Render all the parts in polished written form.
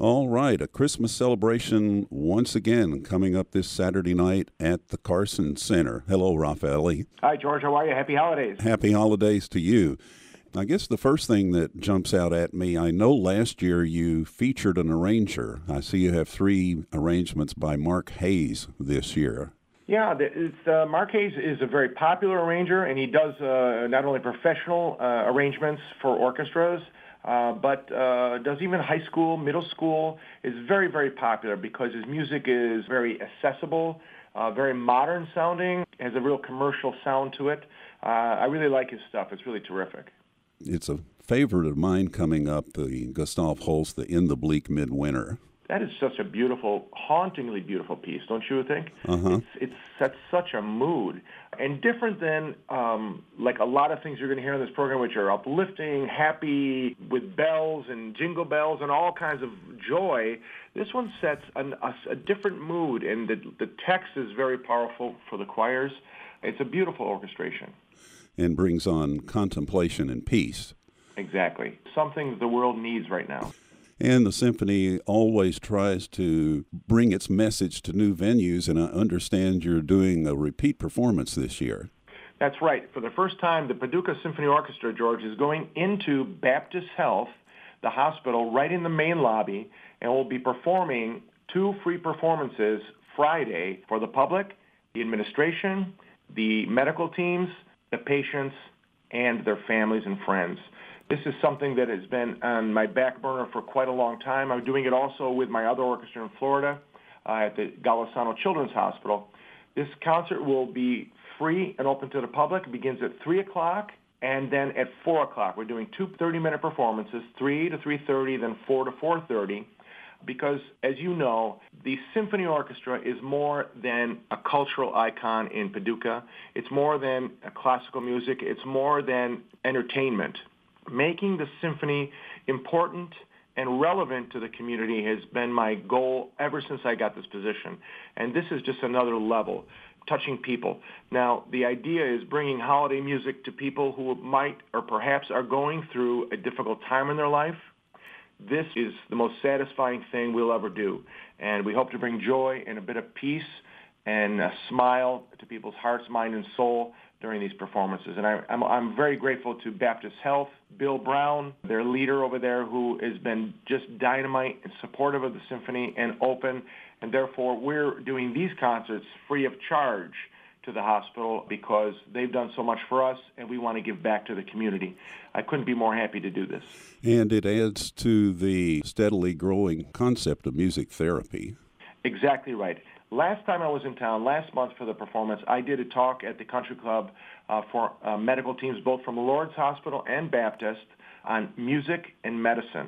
All right, a Christmas celebration once again coming up this Saturday night at the Carson Center. Hello, Raffaele. Hi, George. How are you? Happy holidays. Happy holidays to you. I guess the first thing that jumps out at me, I know last year you featured an arranger. I see you have 3 arrangements by Mark Hayes this year. Yeah, Mark Hayes is a very popular arranger, and he does not only professional arrangements for orchestras, but does even high school, middle school. Is very, very popular because his music is very accessible, very modern sounding, has a real commercial sound to it. I really like his stuff. It's really terrific. It's a favorite of mine coming up, the Gustav Holst, the In the Bleak Midwinter. That is such a beautiful, hauntingly beautiful piece, don't you think? Uh-huh. It sets such a mood. And different than like a lot of things you're going to hear in this program, which are uplifting, happy, with bells and jingle bells and all kinds of joy, this one sets a different mood, and the text is very powerful for the choirs. It's a beautiful orchestration. And brings on contemplation and peace. Exactly. Something the world needs right now. And the symphony always tries to bring its message to new venues, and I understand you're doing a repeat performance this year. That's right. For the first time, the Paducah Symphony Orchestra, George, is going into Baptist Health, the hospital, right in the main lobby, and will be performing 2 free performances Friday for the public, the administration, the medical teams, the patients, and their families and friends. This is something that has been on my back burner for quite a long time. I'm doing it also with my other orchestra in Florida at the Golisano Children's Hospital. This concert will be free and open to the public. It begins at 3 o'clock, and then at 4 o'clock. We're doing 2 30-minute performances, 3 to 3:30, then 4 to 4:30. Because, as you know, the symphony orchestra is more than a cultural icon in Paducah. It's more than classical music. It's more than entertainment. Making the symphony important and relevant to the community has been my goal ever since I got this position. And this is just another level, touching people. Now, the idea is bringing holiday music to people who might or perhaps are going through a difficult time in their life. This is the most satisfying thing we'll ever do. And we hope to bring joy and a bit of peace and a smile to people's hearts, mind, and soul during these performances. And I'm very grateful to Baptist Health, Bill Brown, their leader over there, who has been just dynamite and supportive of the symphony and open. And therefore, we're doing these concerts free of charge to the hospital because they've done so much for us, and we want to give back to the community. I couldn't be more happy to do this. And it adds to the steadily growing concept of music therapy. Exactly right. Last time I was in town, last month for the performance, I did a talk at the Country Club for medical teams, both from Lourdes Hospital and Baptist, on music and medicine.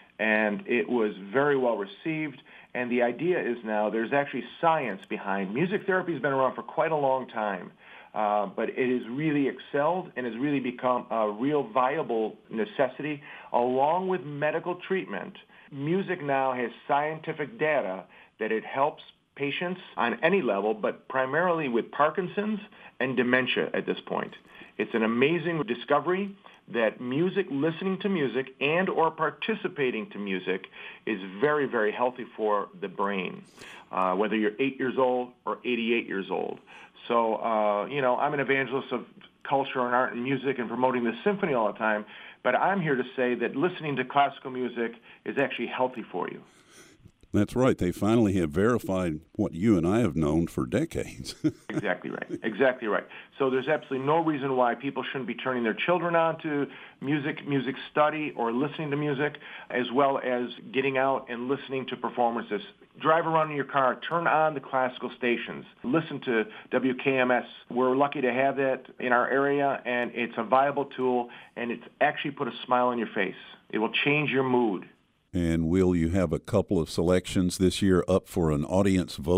And it was very well received. And the idea is now there's actually science behind. Music therapy has been around for quite a long time, but it has really excelled and has really become a real viable necessity along with medical treatment. Music now has scientific data that it helps patients on any level, but primarily with Parkinson's and dementia at this point. It's an amazing discovery that music, listening to music, and or participating to music is very, very healthy for the brain, whether you're 8 years old or 88 years old. So, I'm an evangelist of culture and art and music and promoting the symphony all the time, but I'm here to say that listening to classical music is actually healthy for you. That's right. They finally have verified what you and I have known for decades. Exactly right. Exactly right. So there's absolutely no reason why people shouldn't be turning their children on to music study, or listening to music, as well as getting out and listening to performances. Drive around in your car, turn on the classical stations, listen to WKMS. We're lucky to have that in our area, and it's a viable tool, and it's actually put a smile on your face. It will change your mood. And will you have a couple of selections this year up for an audience vote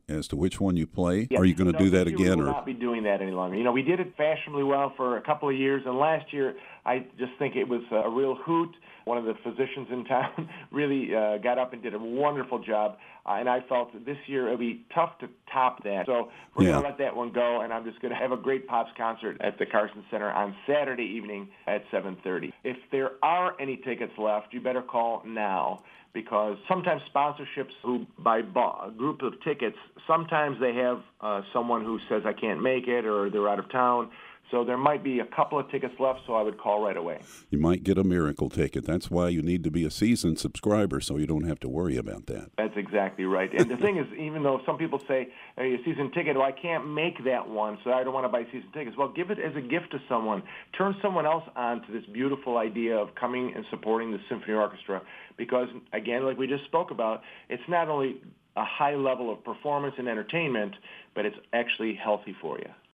as to which one you play? Yeah. Are you going to do that this year again? We will not be doing that any longer. We did it fashionably well for a couple of years, and last year I just think it was a real hoot. One of the physicians in town really got up and did a wonderful job, and I felt that this year it would be tough to top that. So we're going to let that one go, and I'm just going to have a great Pops concert at the Carson Center on Saturday evening at 7:30. If there are any tickets left, you better call now, because sometimes sponsorships who buy a group of tickets, sometimes they have someone who says, I can't make it, or they're out of town. So there might be a couple of tickets left, so I would call right away. You might get a miracle ticket. That's why you need to be a seasoned subscriber, so you don't have to worry about that. That's exactly right. And the thing is, even though some people say, hey, a season ticket, well, I can't make that one, so I don't want to buy season tickets. Well, give it as a gift to someone. Turn someone else on to this beautiful idea of coming and supporting the symphony orchestra, because, again, like we just spoke about, it's not only a high level of performance and entertainment, but it's actually healthy for you.